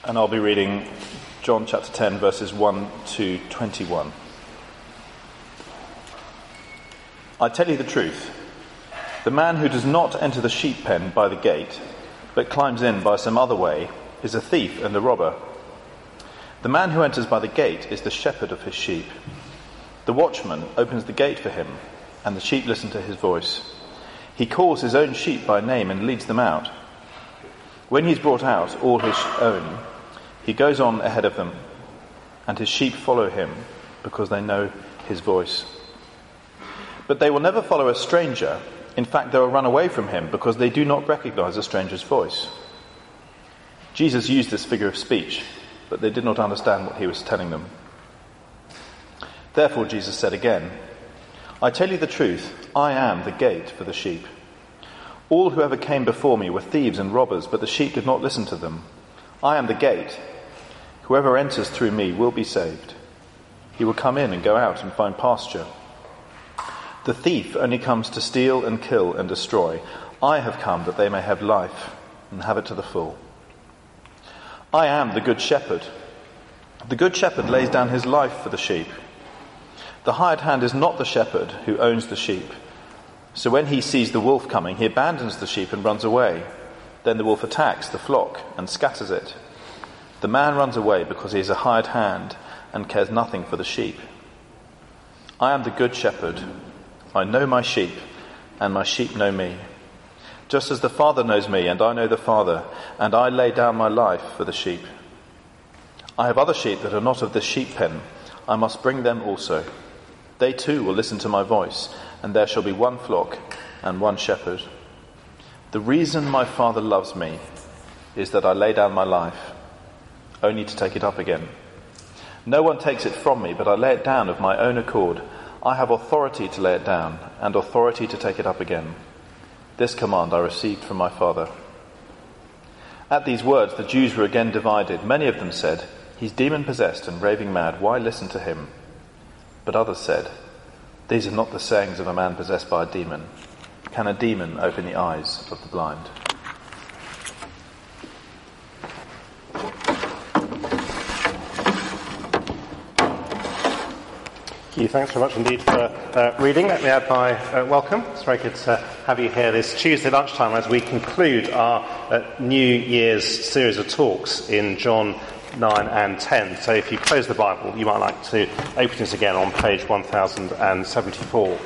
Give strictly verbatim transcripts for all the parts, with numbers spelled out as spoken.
And I'll be reading John chapter ten, verses one to twenty-one. I tell you the truth. The man who does not enter the sheep pen by the gate, but climbs in by some other way, is a thief and a robber. The man who enters by the gate is the shepherd of his sheep. The watchman opens the gate for him, and the sheep listen to his voice. He calls his own sheep by name and leads them out. When he's brought out all his own, he goes on ahead of them, and his sheep follow him because they know his voice. But they will never follow a stranger. In fact, they will run away from him because they do not recognize a stranger's voice. Jesus used this figure of speech, but they did not understand what he was telling them. Therefore, Jesus said again, I tell you the truth, I am the gate for the sheep. All who ever came before me were thieves and robbers, but the sheep did not listen to them. I am the gate. Whoever enters through me will be saved. He will come in and go out and find pasture. The thief only comes to steal and kill and destroy. I have come that they may have life and have it to the full. I am the good shepherd. The good shepherd lays down his life for the sheep. The hired hand is not the shepherd who owns the sheep. So when he sees the wolf coming, he abandons the sheep and runs away. Then the wolf attacks the flock and scatters it. The man runs away because he is a hired hand and cares nothing for the sheep. I am the good shepherd. I know my sheep, and my sheep know me. Just as the Father knows me, and I know the Father, and I lay down my life for the sheep. I have other sheep that are not of this sheep pen. I must bring them also. They too will listen to my voice, and there shall be one flock and one shepherd. The reason my Father loves me is that I lay down my life, only to take it up again. No one takes it from me, but I lay it down of my own accord. I have authority to lay it down, and authority to take it up again. This command I received from my Father. At these words the Jews were again divided. Many of them said, He's demon-possessed and raving mad. Why listen to him? But others said, These are not the sayings of a man possessed by a demon. Can a demon open the eyes of the blind? Thank you. Thanks very much indeed for uh, reading. Let me add my uh, welcome. It's very good to have you here this Tuesday lunchtime as we conclude our uh, New Year's series of talks in John nine and ten. So if you close the Bible, you might like to open it again on page one thousand seventy-four.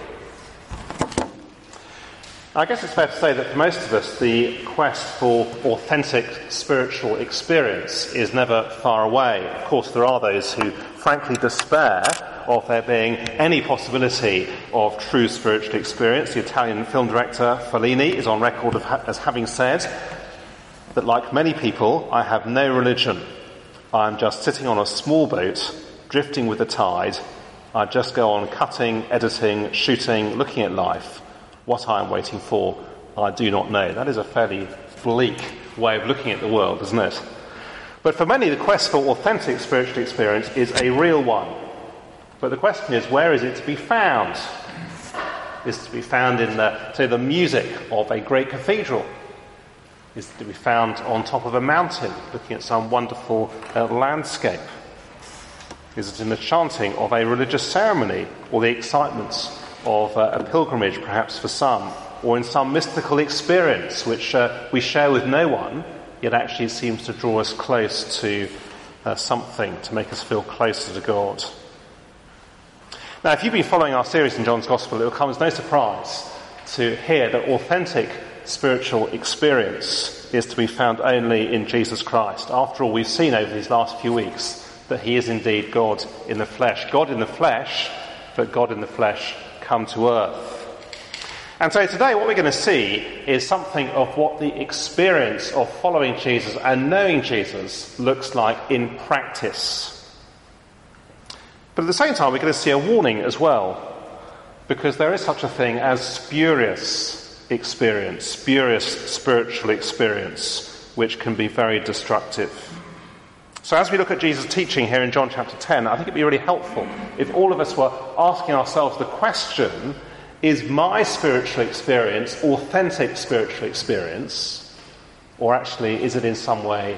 I guess it's fair to say that for most of us, the quest for authentic spiritual experience is never far away. Of course, there are those who frankly despair of there being any possibility of true spiritual experience. The Italian film director Fellini is on record of ha- as having said that, like many people, I have no religion. I'm just sitting on a small boat, drifting with the tide. I just go on cutting, editing, shooting, looking at life. What I am waiting for, I do not know. That is a fairly bleak way of looking at the world, isn't it? But for many, the quest for authentic spiritual experience is a real one. But the question is, where is it to be found? Is it to be found in the, say, the music of a great cathedral? Is it to be found on top of a mountain, looking at some wonderful uh, landscape? Is it in the chanting of a religious ceremony, or the excitements of uh, a pilgrimage, perhaps for some, or in some mystical experience which uh, we share with no one, yet actually seems to draw us close to uh, something, to make us feel closer to God? Now, if you've been following our series in John's Gospel, it will come as no surprise to hear that authentic spiritual experience is to be found only in Jesus Christ. After all, we've seen over these last few weeks that he is indeed God in the flesh. God in the flesh, but God in the flesh come to earth. And so today what we're going to see is something of what the experience of following Jesus and knowing Jesus looks like in practice. But at the same time, we're going to see a warning as well, because there is such a thing as spurious experience, spurious spiritual experience, which can be very destructive. So as we look at Jesus' teaching here in John chapter ten, I think it'd be really helpful if all of us were asking ourselves the question, is my spiritual experience authentic spiritual experience, or actually is it in some way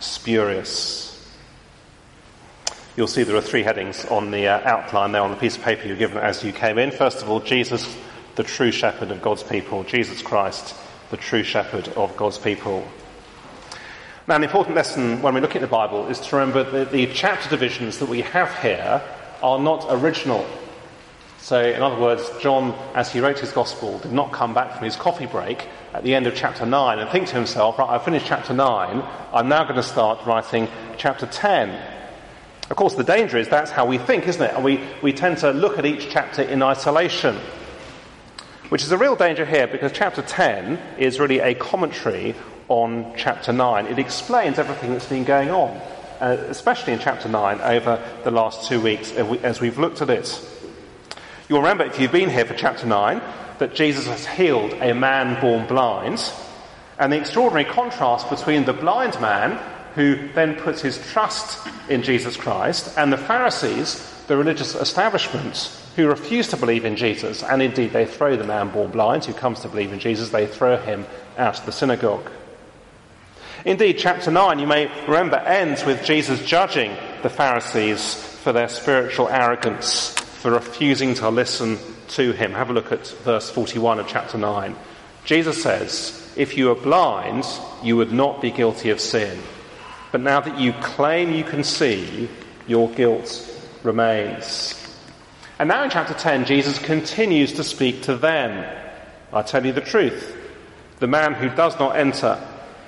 spurious. You'll see there are three headings on the uh, outline there on the piece of paper you were given as you came in. First of all, Jesus, the true shepherd of God's people. Jesus Christ, the true shepherd of God's people. Now, an important lesson when we look at the Bible is to remember that the chapter divisions that we have here are not original. So, in other words, John, as he wrote his gospel, did not come back from his coffee break at the end of chapter nine and think to himself, right, I've finished chapter nine, I'm now going to start writing chapter ten. Of course, the danger is that's how we think, isn't it? And we, we tend to look at each chapter in isolation, which is a real danger here because chapter ten is really a commentary on chapter nine. It explains everything that's been going on, uh, especially in chapter nine over the last two weeks as we've looked at it. You'll remember, if you've been here for chapter nine, that Jesus has healed a man born blind, and the extraordinary contrast between the blind man, who then puts his trust in Jesus Christ, and the Pharisees, the religious establishment, who refuse to believe in Jesus, and indeed they throw the man born blind who comes to believe in Jesus, they throw him out of the synagogue. Indeed, chapter nine, you may remember, ends with Jesus judging the Pharisees for their spiritual arrogance, for refusing to listen to him. Have a look at verse forty-one of chapter nine. Jesus says, if you were blind, you would not be guilty of sin. But now that you claim you can see, your guilt remains. And now in chapter ten, Jesus continues to speak to them. I tell you the truth. The man who does not enter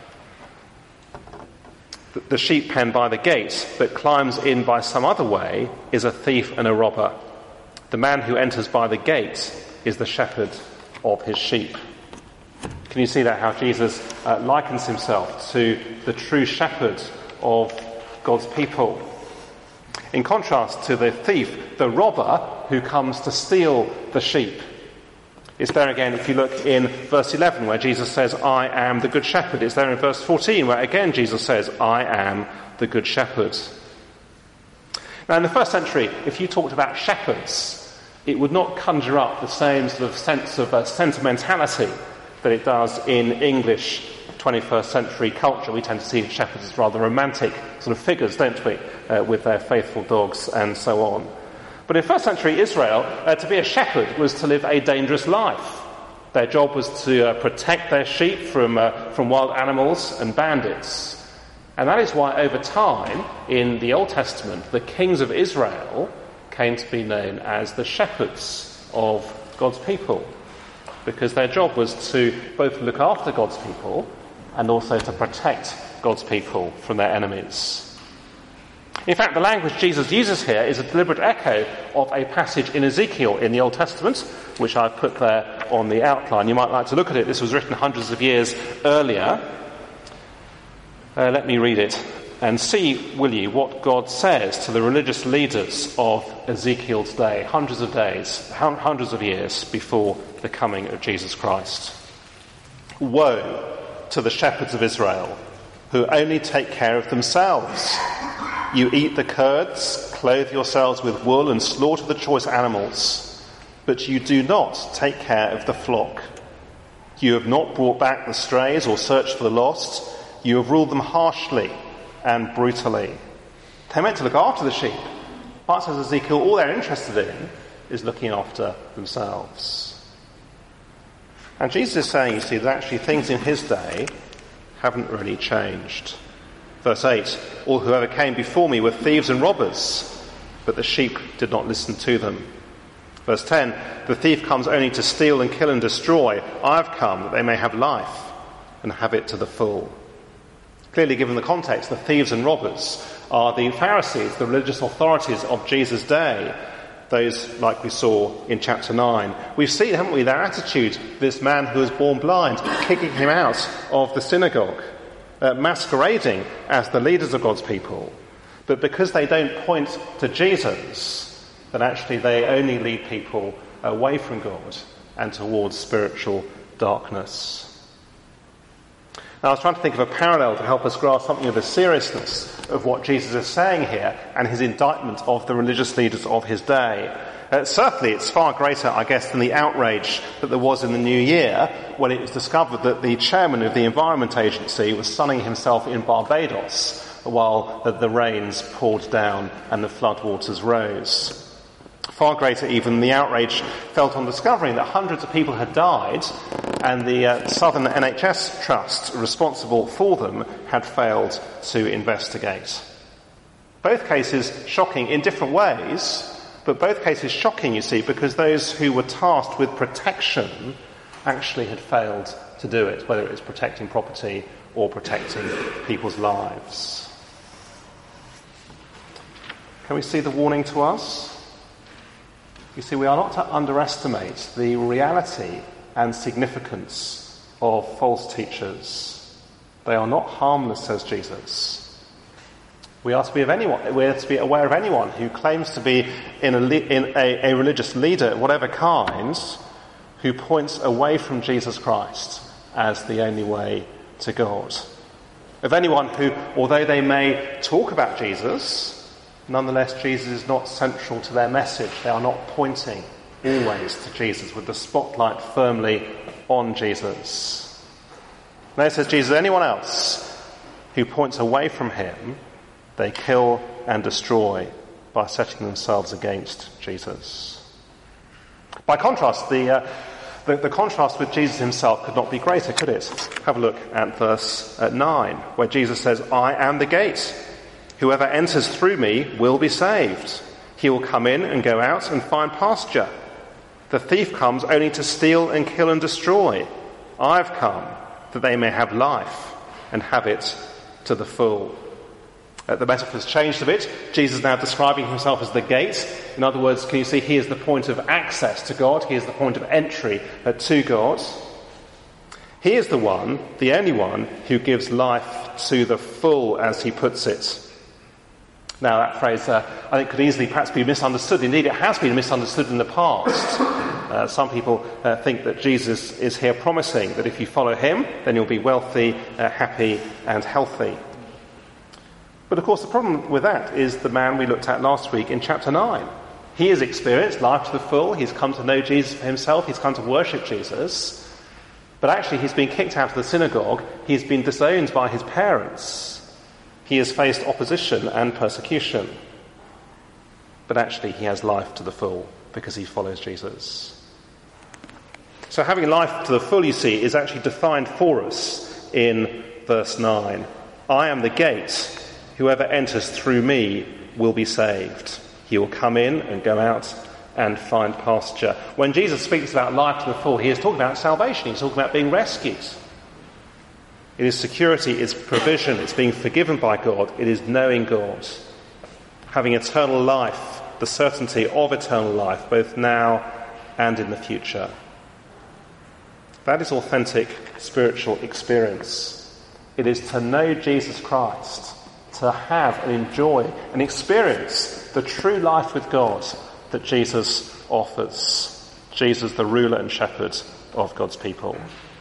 the sheep pen by the gate, but climbs in by some other way, is a thief and a robber. The man who enters by the gate is the shepherd of his sheep. Can you see that, how Jesus uh, likens himself to the true shepherd of God's people? In contrast to the thief, the robber who comes to steal the sheep. It's there again if you look in verse eleven where Jesus says, I am the good shepherd. It's there in verse fourteen where again Jesus says, I am the good shepherd. Now in the first century, if you talked about shepherds, it would not conjure up the same sort of sense of uh, sentimentality that it does in English twenty-first century culture. We tend to see shepherds as rather romantic sort of figures, don't we, uh, with their faithful dogs and so on. But in first century Israel, uh, to be a shepherd was to live a dangerous life. Their job was to uh, protect their sheep from, uh, from wild animals and bandits. And that is why over time, in the Old Testament, the kings of Israel came to be known as the shepherds of God's people, because their job was to both look after God's people and also to protect God's people from their enemies. In fact, the language Jesus uses here is a deliberate echo of a passage in Ezekiel in the Old Testament, which I've put there on the outline. You might like to look at it. This was written hundreds of years earlier. Uh, let me read it. And see, will you, what God says to the religious leaders of Ezekiel's day, hundreds of days, hundreds of years before the coming of Jesus Christ. Woe to the shepherds of Israel, who only take care of themselves. You eat the curds, clothe yourselves with wool, and slaughter the choice animals, but you do not take care of the flock. You have not brought back the strays or searched for the lost. You have ruled them harshly and brutally. They're meant to look after the sheep, but, says Ezekiel, all they're interested in is looking after themselves. And Jesus is saying, you see, that actually things in his day haven't really changed. Verse eight, all who ever came before me were thieves and robbers, but the sheep did not listen to them. Verse ten, the thief comes only to steal and kill and destroy. I've come that they may have life and have it to the full. Clearly, given the context, the thieves and robbers are the Pharisees, the religious authorities of Jesus' day, those like we saw in chapter nine. We've seen, haven't we, their attitude, this man who was born blind, kicking him out of the synagogue, uh, masquerading as the leaders of God's people. But because they don't point to Jesus, then actually they only lead people away from God and towards spiritual darkness. Now, I was trying to think of a parallel to help us grasp something of the seriousness of what Jesus is saying here and his indictment of the religious leaders of his day. Uh, certainly, it's far greater, I guess, than the outrage that there was in the new year when it was discovered that the chairman of the Environment Agency was sunning himself in Barbados while the, the rains poured down and the floodwaters rose. Far greater even the outrage felt on discovering that hundreds of people had died and the uh, Southern N H S Trust responsible for them had failed to investigate. Both cases shocking in different ways, but both cases shocking, you see, because those who were tasked with protection actually had failed to do it, whether it was protecting property or protecting people's lives. Can we see the warning to us? You see, we are not to underestimate the reality and significance of false teachers. They are not harmless, says Jesus. We are to be of anyone. We are to be aware of anyone who claims to be in a, in a, a religious leader of whatever kind, who points away from Jesus Christ as the only way to God. Of anyone who, although they may talk about Jesus, nonetheless, Jesus is not central to their message. They are not pointing always to Jesus with the spotlight firmly on Jesus. Now it says Jesus, anyone else who points away from him, they kill and destroy by setting themselves against Jesus. By contrast, the, uh, the, the contrast with Jesus himself could not be greater, could it? Have a look at verse uh, nine, where Jesus says, I am the gate. Whoever enters through me will be saved. He will come in and go out and find pasture. The thief comes only to steal and kill and destroy. I've come that they may have life and have it to the full. Uh, the metaphor's changed a bit. Jesus is now describing himself as the gate. In other words, can you see, he is the point of access to God. He is the point of entry uh, to God. He is the one, the only one, who gives life to the full, as he puts it. Now, that phrase, uh, I think, could easily perhaps be misunderstood. Indeed, it has been misunderstood in the past. Uh, some people uh, think that Jesus is here promising that if you follow him, then you'll be wealthy, uh, happy, and healthy. But, of course, the problem with that is the man we looked at last week in chapter nine. He has experienced life to the full. He's come to know Jesus for himself. He's come to worship Jesus. But actually, he's been kicked out of the synagogue. He's been disowned by his parents. He has faced opposition and persecution. But actually, he has life to the full because he follows Jesus. So having life to the full, you see, is actually defined for us in verse nine. I am the gate. Whoever enters through me will be saved. He will come in and go out and find pasture. When Jesus speaks about life to the full, he is talking about salvation. He's talking about being rescued. It is security, it's provision, it's being forgiven by God, it is knowing God, having eternal life, the certainty of eternal life, both now and in the future. That is authentic spiritual experience. It is to know Jesus Christ, to have and enjoy and experience the true life with God that Jesus offers. Jesus, the ruler and shepherd of God's people.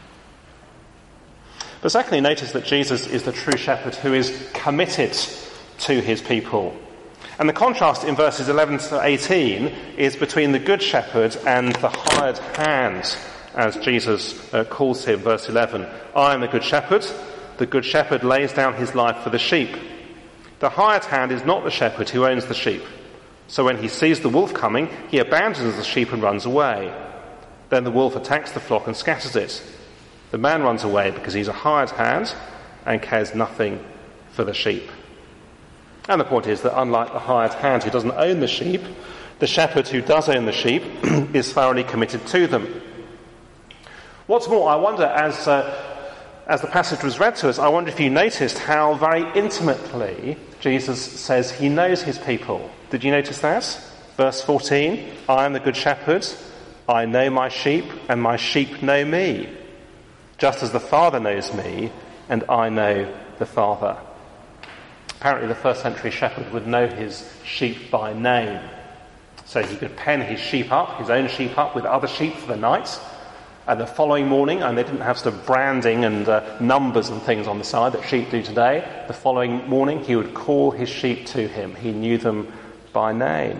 But secondly, notice that Jesus is the true shepherd who is committed to his people. And the contrast in verses eleven to eighteen is between the good shepherd and the hired hand, as Jesus uh, calls him, verse eleven. I am the good shepherd. The good shepherd lays down his life for the sheep. The hired hand is not the shepherd who owns the sheep. So when he sees the wolf coming, he abandons the sheep and runs away. Then the wolf attacks the flock and scatters it. The man runs away because he's a hired hand and cares nothing for the sheep. And the point is that unlike the hired hand who doesn't own the sheep, the shepherd who does own the sheep is thoroughly committed to them. What's more, I wonder, as uh, as the passage was read to us, I wonder if you noticed how very intimately Jesus says he knows his people. Did you notice that? Verse fourteen, I am the good shepherd, I know my sheep, and my sheep know me. Just as the Father knows me, and I know the Father. Apparently the first century shepherd would know his sheep by name. So he could pen his sheep up, his own sheep up, with other sheep for the night. And the following morning, and they didn't have sort of branding and uh, numbers and things on the side that sheep do today. The following morning he would call his sheep to him. He knew them by name.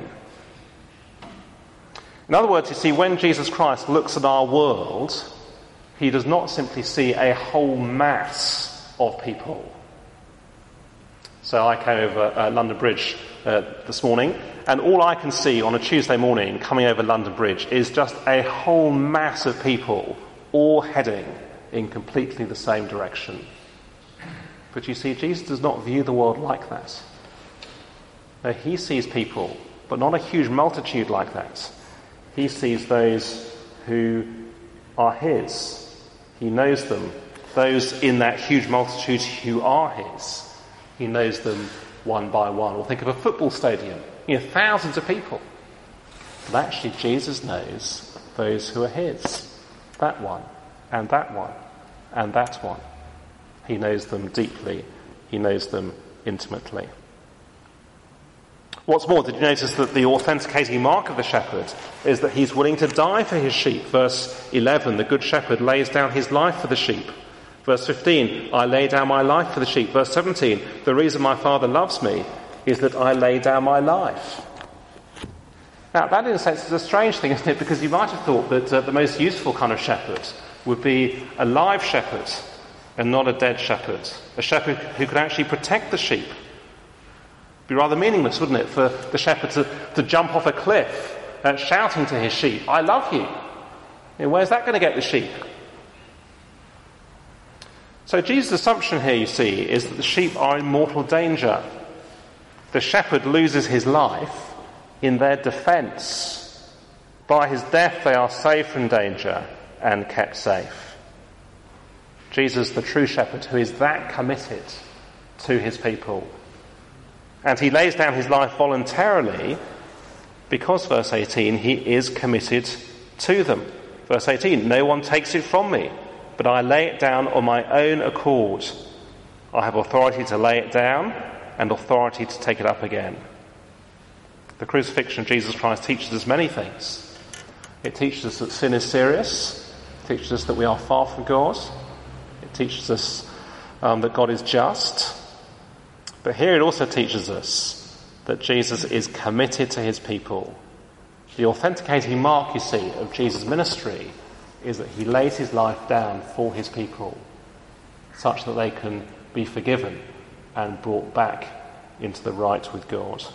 In other words, you see, when Jesus Christ looks at our world, he does not simply see a whole mass of people. So I came over uh, London Bridge uh, this morning, and all I can see on a Tuesday morning coming over London Bridge is just a whole mass of people all heading in completely the same direction. But you see, Jesus does not view the world like that. No, he sees people, but not a huge multitude like that. He sees those who are his. He knows them. Those in that huge multitude who are his. He knows them one by one. Or think of a football stadium. You know, thousands of people. But actually, Jesus knows those who are his. That one, and that one, and that one. He knows them deeply. He knows them intimately. What's more, did you notice that the authenticating mark of the shepherd is that he's willing to die for his sheep? Verse eleven, the good shepherd lays down his life for the sheep. Verse fifteen, I lay down my life for the sheep. Verse seventeen, the reason my Father loves me is that I lay down my life. Now, that in a sense is a strange thing, isn't it? Because you might have thought that uh, the most useful kind of shepherd would be a live shepherd and not a dead shepherd. A shepherd who could actually protect the sheep. It'd be rather meaningless, wouldn't it, for the shepherd to, to jump off a cliff uh, shouting to his sheep, I love you. You know, where's that going to get the sheep? So Jesus' assumption here, you see, is that the sheep are in mortal danger. The shepherd loses his life in their defence. By his death they are saved from danger and kept safe. Jesus, the true shepherd, who is that committed to his people. And he lays down his life voluntarily because, verse eighteen, he is committed to them. Verse eighteen, no one takes it from me, but I lay it down on my own accord. I have authority to lay it down and authority to take it up again. The crucifixion of Jesus Christ teaches us many things. It teaches us that sin is serious. It teaches us that we are far from God. It teaches us um, that God is just. But here it also teaches us that Jesus is committed to his people. The authenticating mark, you see, of Jesus' ministry is that he lays his life down for his people, such that they can be forgiven and brought back into the right with God.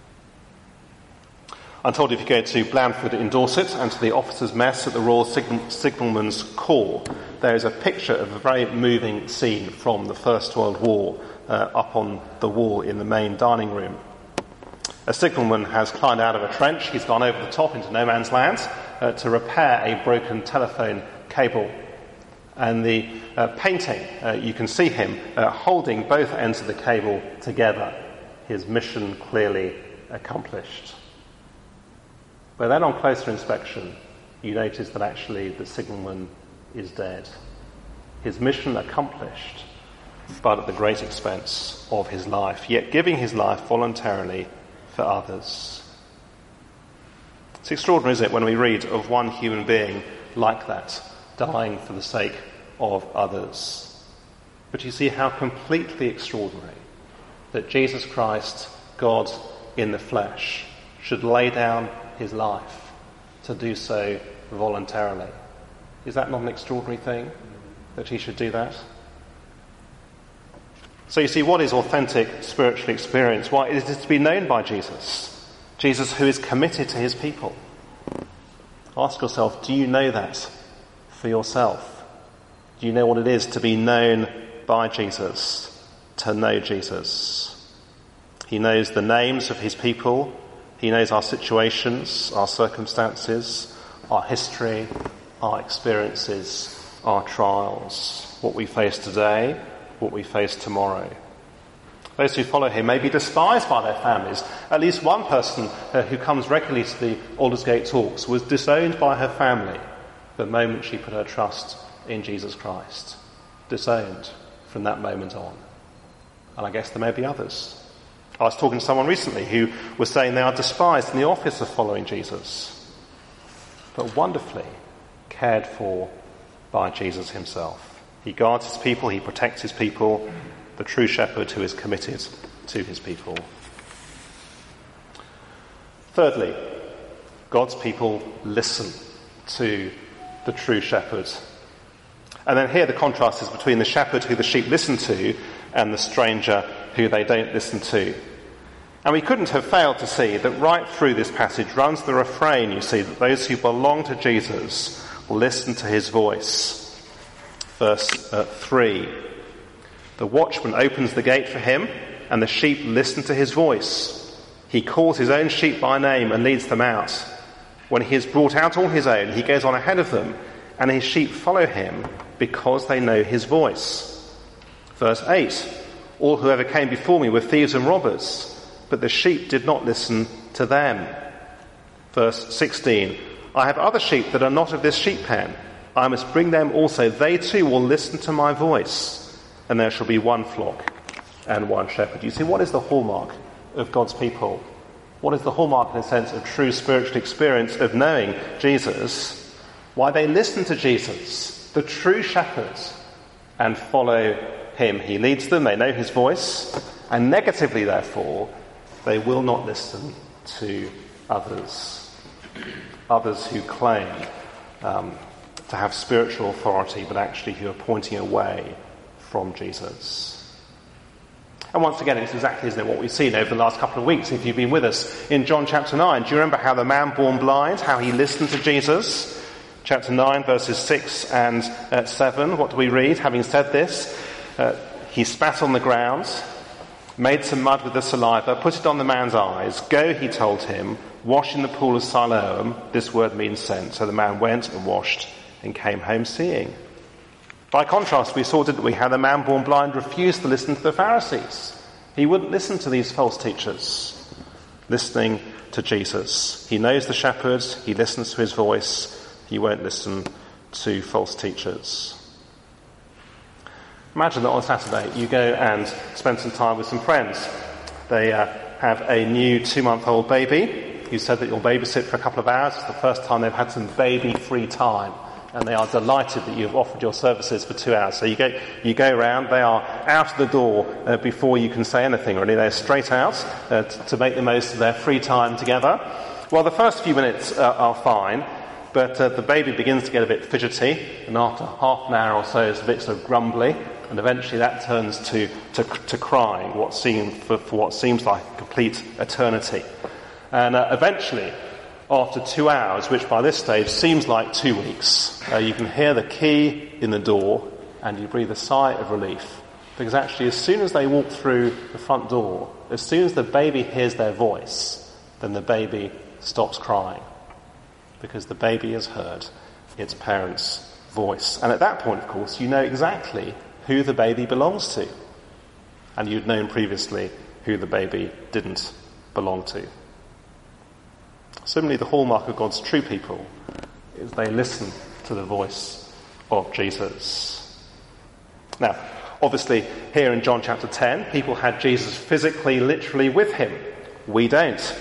I'm told if you go to Blandford in Dorset and to the officers' mess at the Royal Signal- Signalman's Corps, there is a picture of a very moving scene from the First World War uh, up on the wall in the main dining room. A signalman has climbed out of a trench. He's gone over the top into no man's land uh, to repair a broken telephone cable. And the uh, painting, uh, you can see him uh, holding both ends of the cable together. His mission clearly accomplished. But then on closer inspection, you notice that actually the signalman is dead. His mission accomplished, but at the great expense of his life, yet giving his life voluntarily for others. It's extraordinary, isn't it, when we read of one human being like that, dying for the sake of others. But you see how completely extraordinary that Jesus Christ, God in the flesh, should lay down his life to do so voluntarily. Is that not an extraordinary thing, that he should do that? So you see, what is authentic spiritual experience? Why, it is to be known by Jesus. Jesus who is committed to his people. Ask yourself, do you know that for yourself? Do you know what it is to be known by Jesus, to know Jesus? He knows the names of his people. He knows our situations, our circumstances, our history, our experiences, our trials, what we face today, what we face tomorrow. Those who follow him may be despised by their families. At least one person uh, who comes regularly to the Aldersgate talks was disowned by her family the moment she put her trust in Jesus Christ. Disowned from that moment on. And I guess there may be others. I was talking to someone recently who was saying they are despised in the office of following Jesus, but wonderfully cared for by Jesus himself. He guards his people, he protects his people, the true shepherd who is committed to his people. Thirdly, God's people listen to the true shepherd. And then here the contrast is between the shepherd who the sheep listen to and the stranger who they don't listen to. And we couldn't have failed to see that right through this passage runs the refrain, you see, that those who belong to Jesus will listen to his voice. Verse uh, three. The watchman opens the gate for him, and the sheep listen to his voice. He calls his own sheep by name and leads them out. When he has brought out all his own, he goes on ahead of them, and his sheep follow him because they know his voice. Verse eight. All who ever came before me were thieves and robbers, but the sheep did not listen to them. Verse sixteen. I have other sheep that are not of this sheep pen. I must bring them also. They too will listen to my voice, and there shall be one flock and one shepherd. You see, what is the hallmark of God's people? What is the hallmark, in a sense, of true spiritual experience of knowing Jesus? Why, they listen to Jesus, the true shepherd, and follow him. He leads them, they know his voice, and negatively, therefore, they will not listen to others. Others who claim um, to have spiritual authority, but actually who are pointing away from Jesus. And once again, it's exactly, isn't it, what we've seen over the last couple of weeks, if you've been with us in John chapter nine. Do you remember how the man born blind, how he listened to Jesus? Chapter nine, verses six and uh, seven. What do we read? Having said this, uh, he spat on the ground, made some mud with the saliva, put it on the man's eyes. Go, he told him, wash in the pool of Siloam. This word means sent. So the man went and washed and came home seeing. By contrast, we saw, didn't we, how the man born blind refused to listen to the Pharisees. He wouldn't listen to these false teachers, listening to Jesus. He knows the shepherd, he listens to his voice, he won't listen to false teachers. Imagine that on Saturday you go and spend some time with some friends. They uh, have a new two-month-old baby. You said that you'll babysit for a couple of hours. It's the first time they've had some baby-free time. And they are delighted that you've offered your services for two hours. So you go, you go round, they are out of the door uh, before you can say anything, really. They're straight out uh, t- to make the most of their free time together. Well, the first few minutes uh, are fine, but uh, the baby begins to get a bit fidgety, and after half an hour or so it's a bit sort of grumbly, and eventually that turns to, to, to crying, what seems, for, for what seems like a complete eternity. And uh, eventually, after two hours, which by this stage seems like two weeks, uh, you can hear the key in the door and you breathe a sigh of relief. Because actually, as soon as they walk through the front door, as soon as the baby hears their voice, then the baby stops crying. Because the baby has heard its parents' voice. And at that point, of course, you know exactly who the baby belongs to. And you'd known previously who the baby didn't belong to. Similarly, the hallmark of God's true people is they listen to the voice of Jesus. Now, obviously, here in John chapter ten, people had Jesus physically, literally with him. We don't.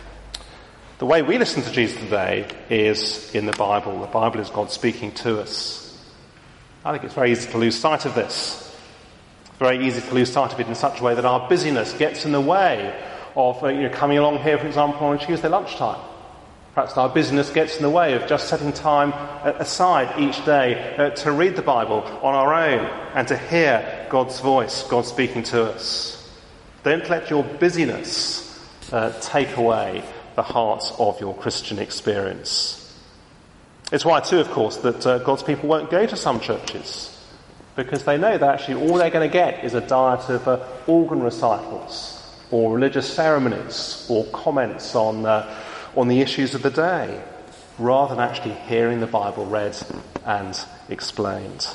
The way we listen to Jesus today is in the Bible. The Bible is God speaking to us. I think it's very easy to lose sight of this. It's very easy to lose sight of it in such a way that our busyness gets in the way of uh, you know, coming along here, for example, on a Tuesday lunchtime. Perhaps our business gets in the way of just setting time aside each day uh, to read the Bible on our own and to hear God's voice, God speaking to us. Don't let your busyness uh, take away the heart of your Christian experience. It's why, too, of course, that uh, God's people won't go to some churches, because they know that actually all they're going to get is a diet of uh, organ recitals or religious ceremonies or comments on uh, on the issues of the day, rather than actually hearing the Bible read and explained.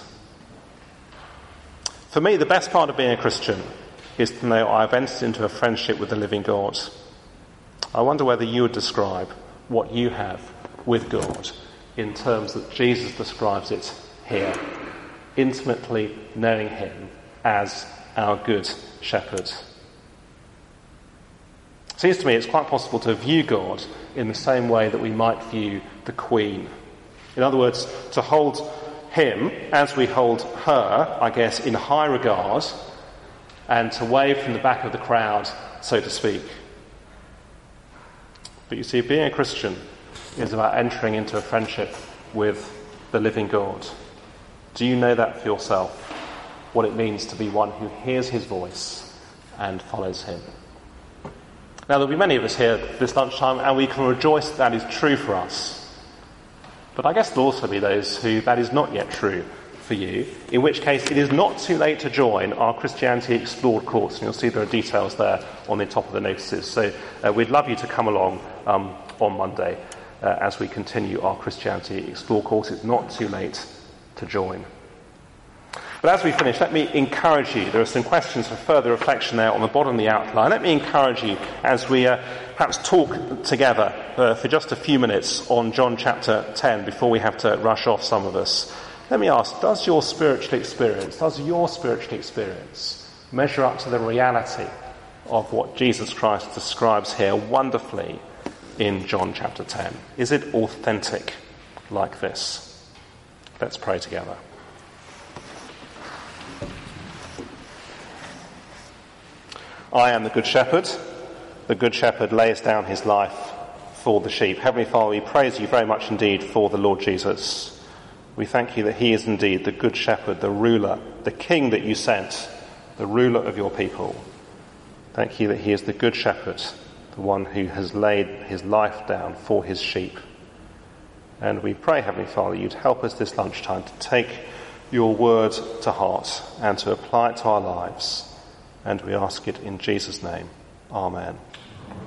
For me, the best part of being a Christian is to know I've entered into a friendship with the living God. I wonder whether you would describe what you have with God in terms that Jesus describes it here, intimately knowing him as our good shepherd. It seems to me it's quite possible to view God in the same way that we might view the Queen. In other words, to hold him as we hold her, I guess, in high regard, and to wave from the back of the crowd, so to speak. But you see, being a Christian is about entering into a friendship with the living God. Do you know that for yourself? What it means to be one who hears his voice and follows him. Now, there'll be many of us here this lunchtime, and we can rejoice that that is true for us. But I guess there'll also be those who that is not yet true for you, in which case it is not too late to join our Christianity Explored course. And you'll see there are details there on the top of the notices. So uh, we'd love you to come along um, on Monday uh, as we continue our Christianity Explored course. It's not too late to join. But as we finish, let me encourage you. There are some questions for further reflection there on the bottom of the outline. Let me encourage you as we uh, perhaps talk together uh, for just a few minutes on John chapter ten before we have to rush off, some of us. Let me ask, does your spiritual experience, does your spiritual experience measure up to the reality of what Jesus Christ describes here wonderfully in John chapter ten? Is it authentic like this? Let's pray together. I am the Good Shepherd. The Good Shepherd lays down his life for the sheep. Heavenly Father, we praise you very much indeed for the Lord Jesus. We thank you that he is indeed the Good Shepherd, the ruler, the King that you sent, the ruler of your people. Thank you that he is the Good Shepherd, the one who has laid his life down for his sheep. And we pray, Heavenly Father, you'd help us this lunchtime to take your word to heart and to apply it to our lives. And we ask it in Jesus' name. Amen.